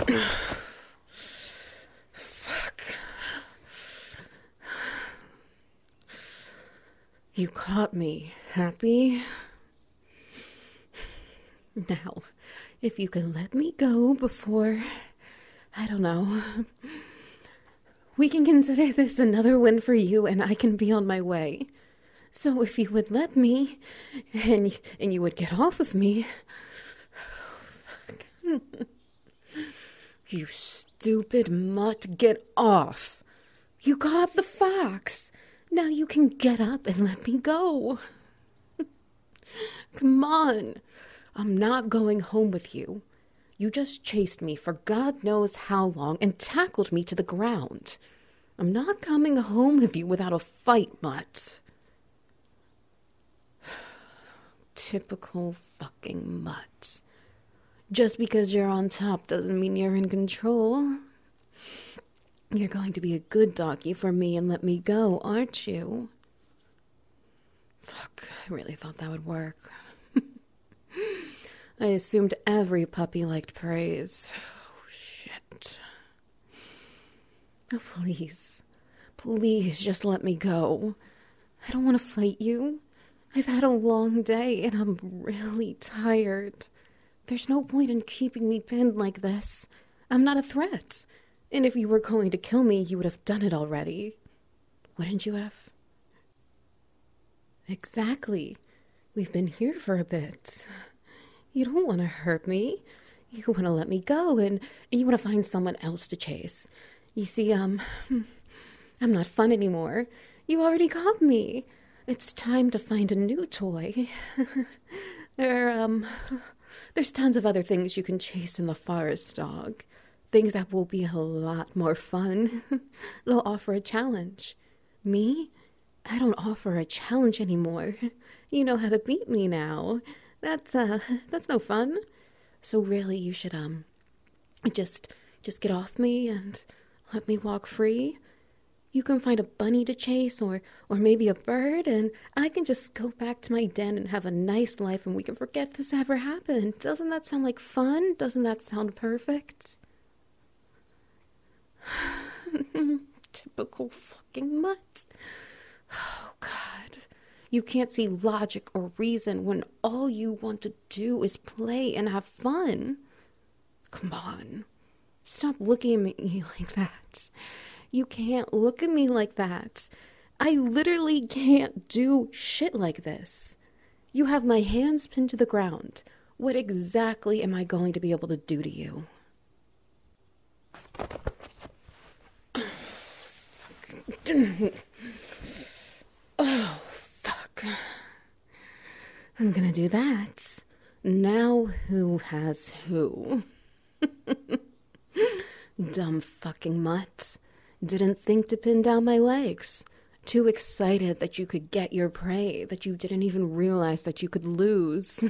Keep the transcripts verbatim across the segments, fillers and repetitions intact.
Fuck. You caught me. Happy? Now, if you can let me go before, I don't know, we can consider this another win for you and I can be on my way. So if you would let me, and, and you would get off of me... Fuck. You stupid mutt, get off. You caught the fox. Now you can get up and let me go. Come on. I'm not going home with you. You just chased me for God knows how long and tackled me to the ground. I'm not coming home with you without a fight, mutt. Typical fucking mutt. Just because you're on top doesn't mean you're in control. You're going to be a good doggy for me and let me go, aren't you? Fuck, I really thought that would work. I assumed every puppy liked praise. Oh, shit. Oh, please. Please, just let me go. I don't want to fight you. I've had a long day and I'm really tired. There's no point in keeping me pinned like this. I'm not a threat. And if you were going to kill me, you would have done it already. Wouldn't you have? Exactly. We've been here for a bit. You don't want to hurt me. You want to let me go, and, and you want to find someone else to chase. You see, um, I'm not fun anymore. You already caught me. It's time to find a new toy. there, um, there's tons of other things you can chase in the forest, dog. Things that will be a lot more fun. They'll offer a challenge. Me? I don't offer a challenge anymore. You know how to beat me now. That's, uh, that's no fun. So really, you should, um, just, just get off me and let me walk free. You can find a bunny to chase or, or maybe a bird, and I can just go back to my den and have a nice life and we can forget this ever happened. Doesn't that sound like fun? Doesn't that sound perfect? Typical fucking mutt. Oh, God. You can't see logic or reason when all you want to do is play and have fun. Come on. Stop looking at me like that. You can't look at me like that. I literally can't do shit like this. You have my hands pinned to the ground. What exactly am I going to be able to do to you? Oh, fuck. I'm gonna do that. Now who has who? Dumb fucking mutt. Didn't think to pin down my legs. Too excited that you could get your prey, that you didn't even realize that you could lose.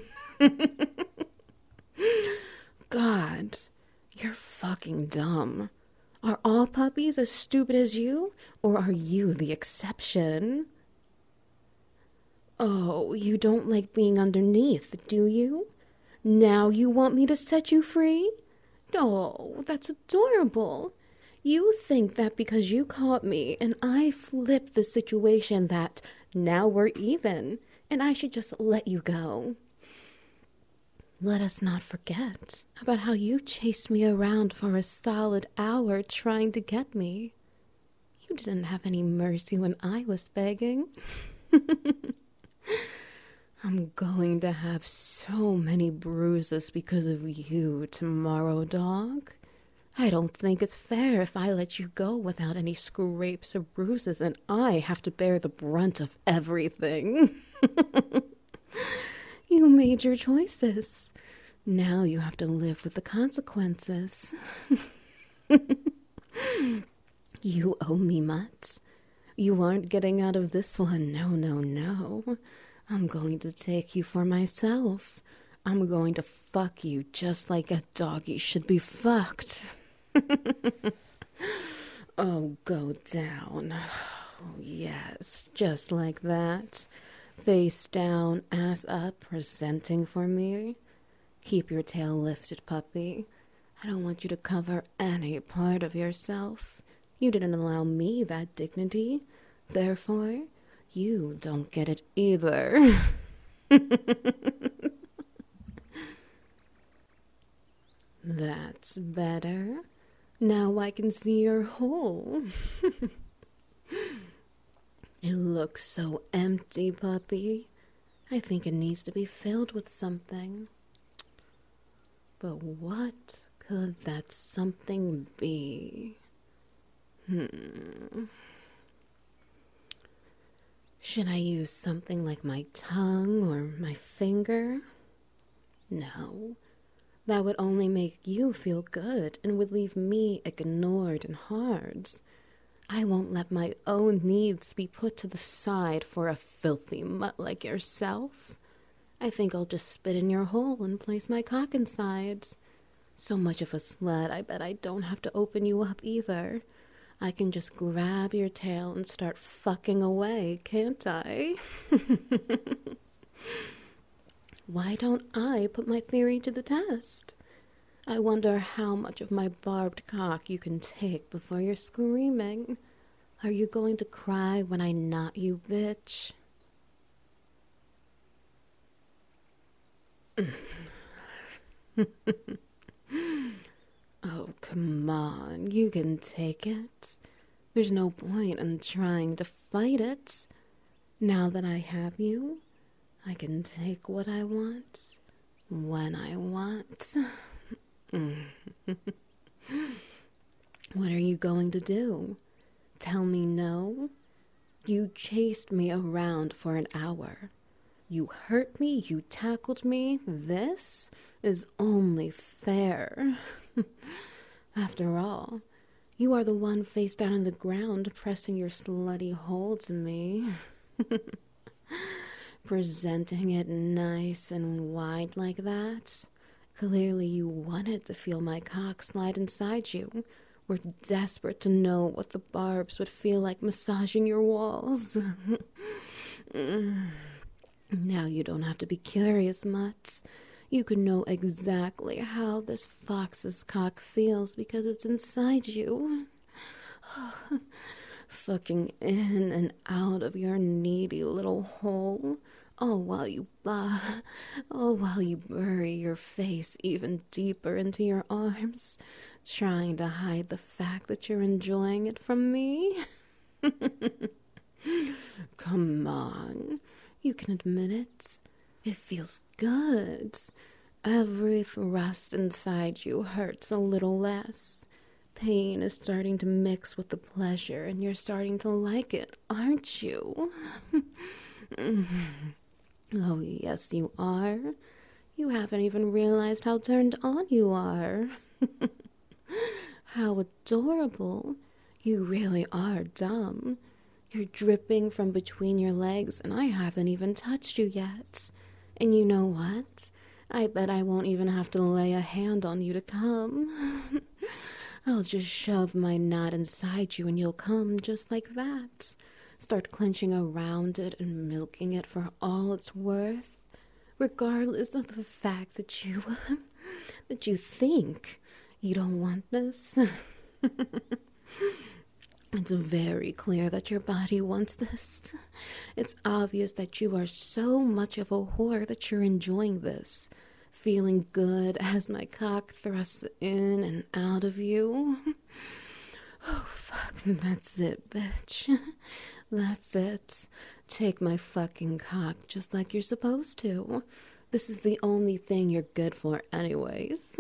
God, you're fucking dumb. Are all puppies as stupid as you, or are you the exception? Oh, you don't like being underneath, do you? Now you want me to set you free? Oh, that's adorable. You think that because you caught me and I flipped the situation that now we're even, and I should just let you go. Let us not forget about how you chased me around for a solid hour trying to get me. You didn't have any mercy when I was begging. I'm going to have so many bruises because of you tomorrow, dog. I don't think it's fair if I let you go without any scrapes or bruises and I have to bear the brunt of everything. You made your choices. Now you have to live with the consequences. You owe me, mutt. You aren't getting out of this one. No, no, no. I'm going to take you for myself. I'm going to fuck you just like a doggy should be fucked. Oh, go down. Oh, yes, just like that. Face down, ass up, presenting for me. Keep your tail lifted, puppy. I don't want you to cover any part of yourself. You didn't allow me that dignity. Therefore, you don't get it either. That's better. Now I can see your hole. It looks so empty, puppy. I think it needs to be filled with something. But what could that something be? Hmm. Should I use something like my tongue or my finger? No. That would only make you feel good and would leave me ignored and hard. I won't let my own needs be put to the side for a filthy mutt like yourself. I think I'll just spit in your hole and place my cock inside. So much of a slut, I bet I don't have to open you up either. I can just grab your tail and start fucking away, can't I? Why don't I put my theory to the test? I wonder how much of my barbed cock you can take before you're screaming. Are you going to cry when I knot you, bitch? Oh, come on. You can take it. There's no point in trying to fight it. Now that I have you, I can take what I want, when I want. What are you going to do? Tell me no? You chased me around for an hour. You hurt me, you tackled me. This is only fair. After all, you are the one face down on the ground pressing your slutty hole to me. Presenting it nice and wide like that. Clearly you wanted to feel my cock slide inside you. Were desperate to know what the barbs would feel like massaging your walls. Now you don't have to be curious, mutts. You can know exactly how this fox's cock feels because it's inside you. Fucking in and out of your needy little hole. Oh, while you bah, oh, while you bury your face even deeper into your arms, trying to hide the fact that you're enjoying it from me. Come on, you can admit it. It feels good. Every thrust inside you hurts a little less. Pain is starting to mix with the pleasure, and you're starting to like it, aren't you? Oh, yes, you are. You haven't even realized how turned on you are. How adorable. You really are dumb. You're dripping from between your legs, and I haven't even touched you yet. And you know what? I bet I won't even have to lay a hand on you to come. I'll just shove my knot inside you, and you'll come just like that. Start clenching around it and milking it for all it's worth, regardless of the fact that you that you think you don't want this. It's very clear that your body wants this. It's obvious that you are so much of a whore that you're enjoying this, feeling good as my cock thrusts in and out of you. Oh, fuck, that's it, bitch. That's it. Take my fucking cock just like you're supposed to. This is the only thing you're good for anyways.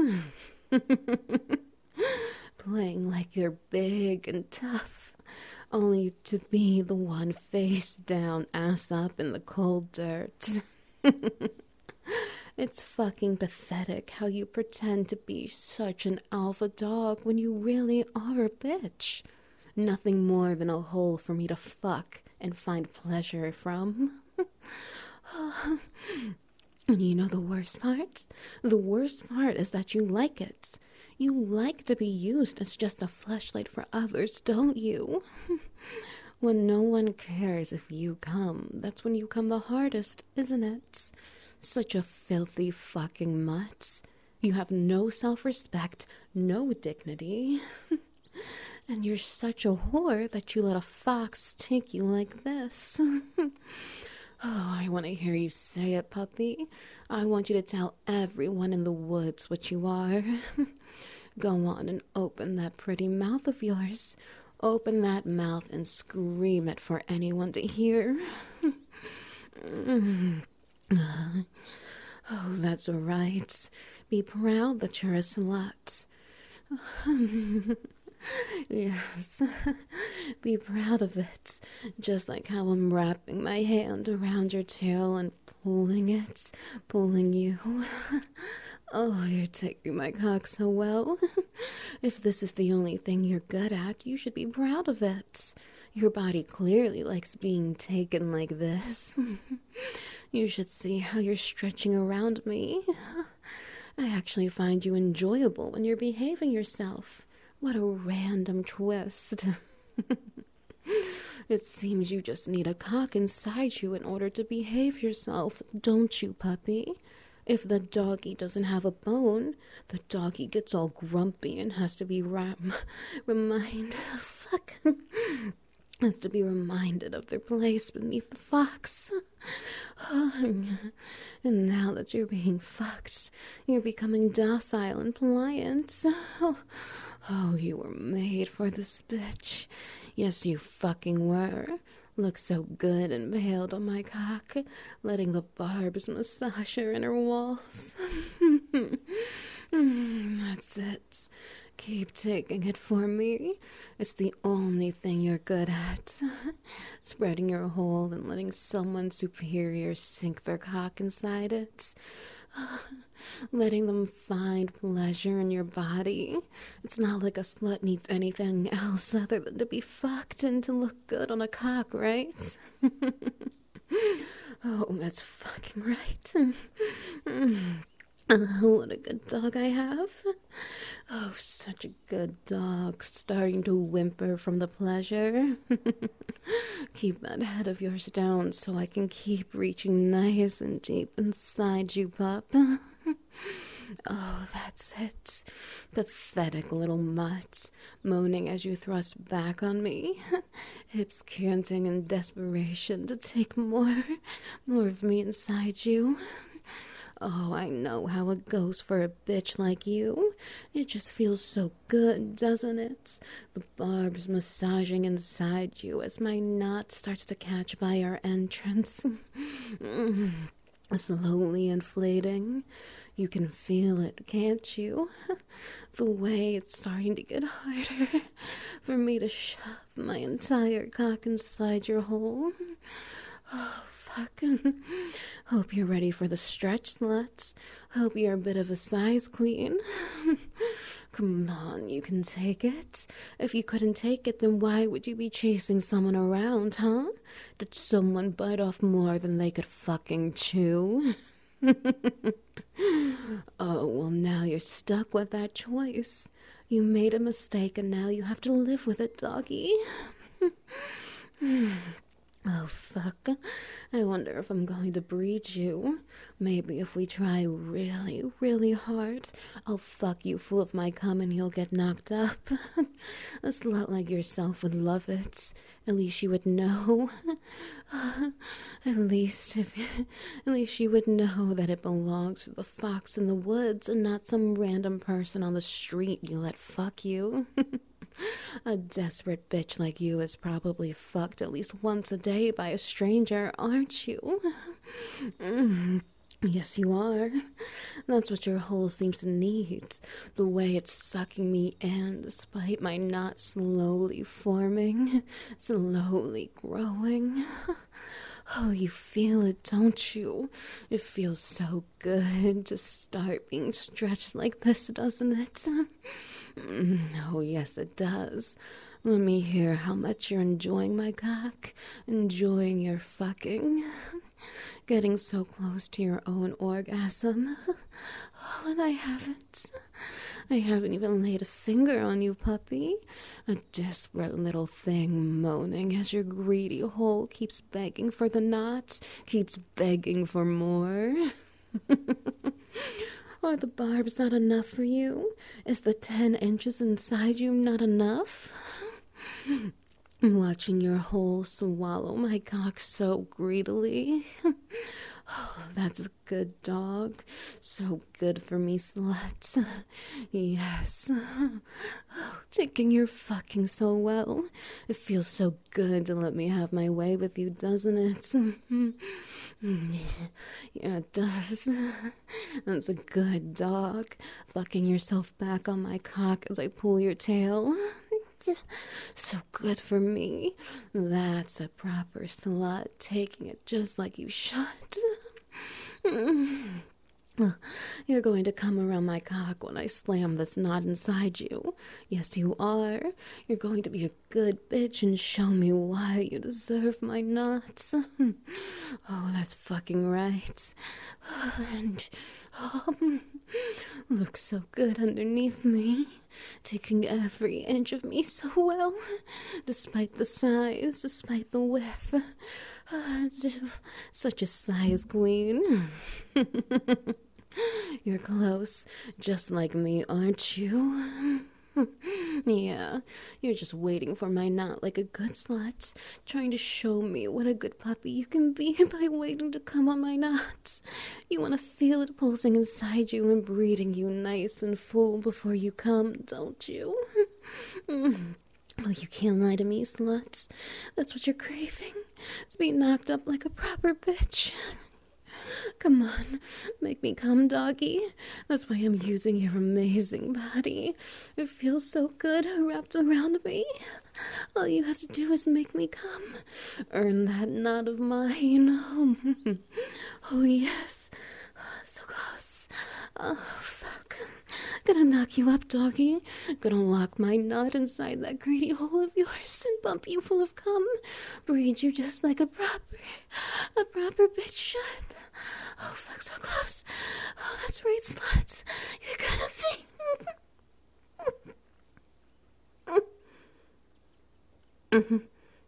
Playing like you're big and tough, only to be the one face down, ass up in the cold dirt. It's fucking pathetic how you pretend to be such an alpha dog when you really are a bitch. Nothing more than a hole for me to fuck and find pleasure from. And you know the worst part? The worst part is that you like it. You like to be used as just a fleshlight for others, don't you? When no one cares if you come, that's when you come the hardest, isn't it? Such a filthy fucking mutt. You have no self-respect, no dignity. And you're such a whore that you let a fox take you like this. Oh, I want to hear you say it, puppy. I want you to tell everyone in the woods what you are. Go on and open that pretty mouth of yours. Open that mouth and scream it for anyone to hear. Oh, that's right. Be proud that you're a slut. Yes, be proud of it. Just like how I'm wrapping my hand around your tail and pulling it, pulling you. Oh, you're taking my cock so well. If this is the only thing you're good at, you should be proud of it. Your body clearly likes being taken like this. You should see how you're stretching around me. I actually find you enjoyable when you're behaving yourself. What a random twist. It seems you just need a cock inside you in order to behave yourself, don't you, puppy? If the doggy doesn't have a bone, the doggy gets all grumpy and has to be ram- remind... Fuck. Has to be reminded of their place beneath the fox. And now that you're being fucked, you're becoming docile and pliant. Oh, oh, you were made for this bitch. Yes, you fucking were. Look so good and impaled on my cock, letting the barbs massage her inner walls. That's it. Keep taking it for me. It's the only thing you're good at. Spreading your hole and letting someone superior sink their cock inside it. Letting them find pleasure in your body. It's not like a slut needs anything else other than to be fucked and to look good on a cock, right? Oh, that's fucking right. Oh, what a good dog I have. Oh, such a good dog, starting to whimper from the pleasure. Keep that head of yours down so I can keep reaching nice and deep inside you, pup. Oh, that's it. Pathetic little mutt, moaning as you thrust back on me, hips canting in desperation to take more, more of me inside you. Oh, I know how it goes for a bitch like you. It just feels so good, doesn't it? The barbs massaging inside you as my knot starts to catch by our entrance. Slowly inflating. You can feel it, can't you? The way it's starting to get harder for me to shove my entire cock inside your hole. Oh, fuck. Hope you're ready for the stretch, sluts. Hope you're a bit of a size queen. Come on, you can take it. If you couldn't take it, then why would you be chasing someone around, huh? Did someone bite off more than they could fucking chew? Oh, well, now you're stuck with that choice. You made a mistake and now you have to live with it, doggy. Oh, fuck. I wonder if I'm going to breed you. Maybe if we try really, really hard, I'll fuck you full of my cum and you'll get knocked up. A slut like yourself would love it. At least you would know. At least if at least you would know that it belongs to the fox in the woods and not some random person on the street you let fuck you. A desperate bitch like you is probably fucked at least once a day by a stranger, aren't you? Mm. Yes, you are. That's what your hole seems to need. The way it's sucking me in, despite my knot slowly forming, slowly growing. Oh, you feel it, don't you? It feels so good to start being stretched like this, doesn't it? Oh, yes, it does. Let me hear how much you're enjoying my cock, enjoying your fucking, getting so close to your own orgasm. Oh, and I haven't. I haven't even laid a finger on you, puppy. A desperate little thing moaning as your greedy hole keeps begging for the knot, keeps begging for more. Are the barbs not enough for you? Is the ten inches inside you not enough? Watching your hole swallow my cock so greedily. Oh, that's a good dog. So good for me, slut. Yes. Oh, taking your fucking so well. It feels so good to let me have my way with you, doesn't it? Yeah, it does. That's a good dog. Fucking yourself back on my cock as I pull your tail. So good for me. That's a proper slut, taking it just like you should. You're going to come around my cock when I slam this knot inside you. Yes, you are. You're going to be a good bitch and show me why you deserve my nuts. Oh, that's fucking right. And um, looks so good underneath me, taking every inch of me so well, despite the size, despite the width. Uh, such a size queen. You're close, just like me, aren't you? Yeah, you're just waiting for my knot like a good slut, trying to show me what a good puppy you can be by waiting to come on my nuts. You want to feel it pulsing inside you and breeding you nice and full before you come, don't you? Oh, you can't lie to me, sluts. That's what you're craving, to be knocked up like a proper bitch. Come on, make me come, doggy. That's why I'm using your amazing body. It feels so good wrapped around me. All you have to do is make me come. Earn that knot of mine. Oh, oh yes. So close. Oh, fuck. Gonna knock you up, doggy. Gonna lock my nut inside that greedy hole of yours and bump you full of cum. Breed you just like a proper, a proper bitch should. Oh, fuck, so close. Oh, that's right, sluts. You're gonna be...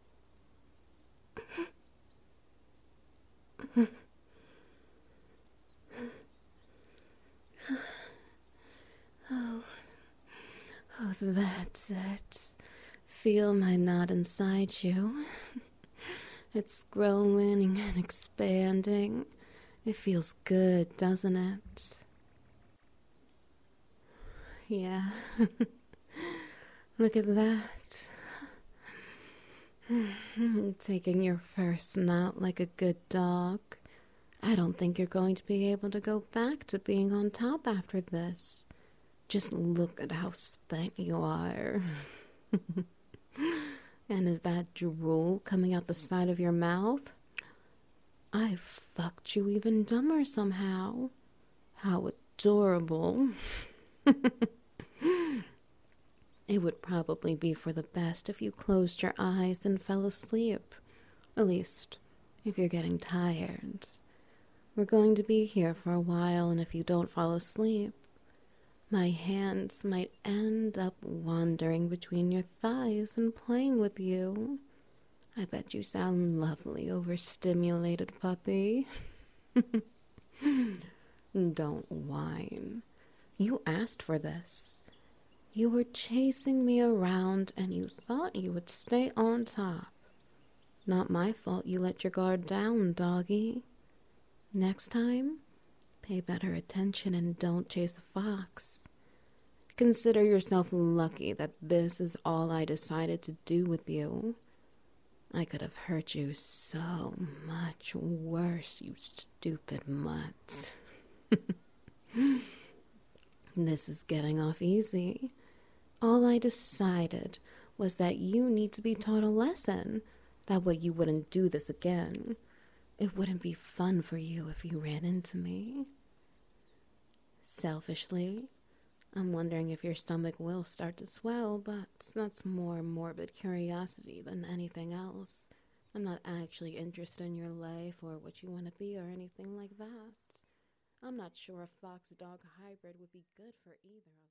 Oh, oh, that's it. Feel my knot inside you. It's growing and expanding. It feels good, doesn't it? Yeah. Look at that. Taking your first knot like a good dog. I don't think you're going to be able to go back to being on top after this. Just look at how spent you are. And is that drool coming out the side of your mouth? I fucked you even dumber somehow. How adorable. It would probably be for the best if you closed your eyes and fell asleep. At least, if you're getting tired. We're going to be here for a while, and if you don't fall asleep, my hands might end up wandering between your thighs and playing with you. I bet you sound lovely, overstimulated puppy. Don't whine. You asked for this. You were chasing me around and you thought you would stay on top. Not my fault you let your guard down, doggy. Next time, pay better attention and don't chase a fox. Consider yourself lucky that this is all I decided to do with you. I could have hurt you so much worse, you stupid mutt. This is getting off easy. All I decided was that you need to be taught a lesson. That way you wouldn't do this again. It wouldn't be fun for you if you ran into me. Selfishly, I'm wondering if your stomach will start to swell, but that's more morbid curiosity than anything else. I'm not actually interested in your life or what you want to be or anything like that. I'm not sure a fox-dog hybrid would be good for either of us.